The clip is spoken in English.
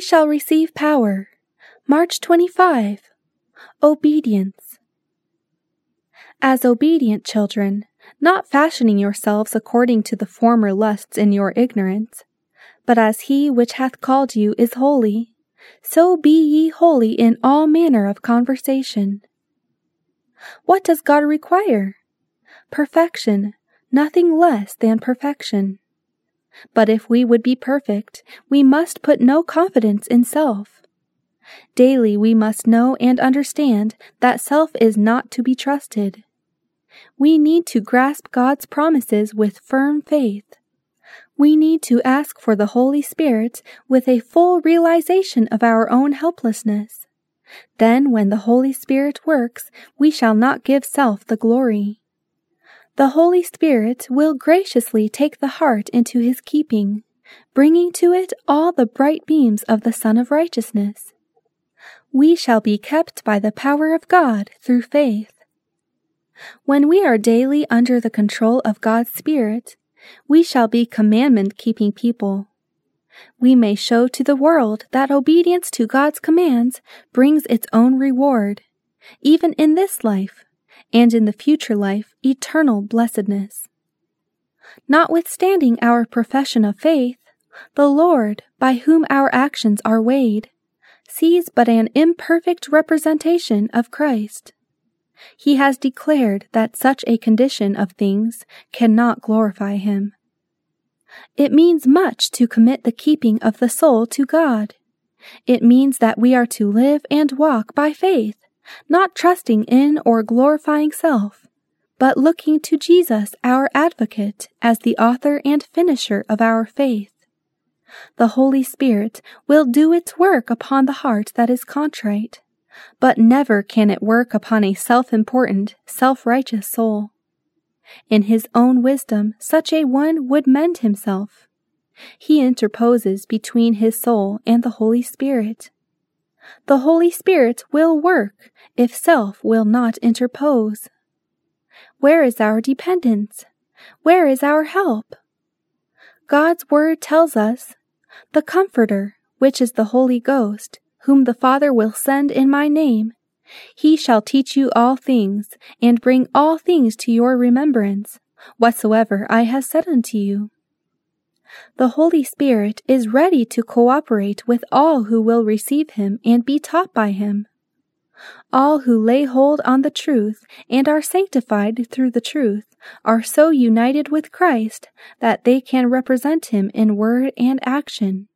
shall receive power. March 25. Obedience. As obedient children, not fashioning yourselves according to the former lusts in your ignorance, but as he which hath called you is holy, so be ye holy in all manner of conversation. What does God require? Perfection, nothing less than perfection. But if we would be perfect, we must put no confidence in self. Daily we must know and understand that self is not to be trusted. We need to grasp God's promises with firm faith. We need to ask for the Holy Spirit with a full realization of our own helplessness. Then, when the Holy Spirit works, we shall not give self the glory. The Holy Spirit will graciously take the heart into his keeping, bringing to it all the bright beams of the Sun of Righteousness. We shall be kept by the power of God through faith. When we are daily under the control of God's Spirit, we shall be commandment-keeping people. We may show to the world that obedience to God's commands brings its own reward, even in this life, and in the future life, eternal blessedness. Notwithstanding our profession of faith, the Lord, by whom our actions are weighed, sees but an imperfect representation of Christ. He has declared that such a condition of things cannot glorify him. It means much to commit the keeping of the soul to God. It means that we are to live and walk by faith, not trusting in or glorifying self, but looking to Jesus, our advocate, as the author and finisher of our faith. The Holy Spirit will do its work upon the heart that is contrite, but never can it work upon a self-important, self-righteous soul. In his own wisdom, such a one would mend himself. He interposes between his soul and the Holy Spirit. The Holy Spirit will work if self will not interpose. Where is our dependence? Where is our help? God's word tells us, "The Comforter, which is the Holy Ghost, whom the Father will send in my name, he shall teach you all things, and bring all things to your remembrance, whatsoever I have said unto you." The Holy Spirit is ready to cooperate with all who will receive him and be taught by him. All who lay hold on the truth and are sanctified through the truth are so united with Christ that they can represent him in word and action.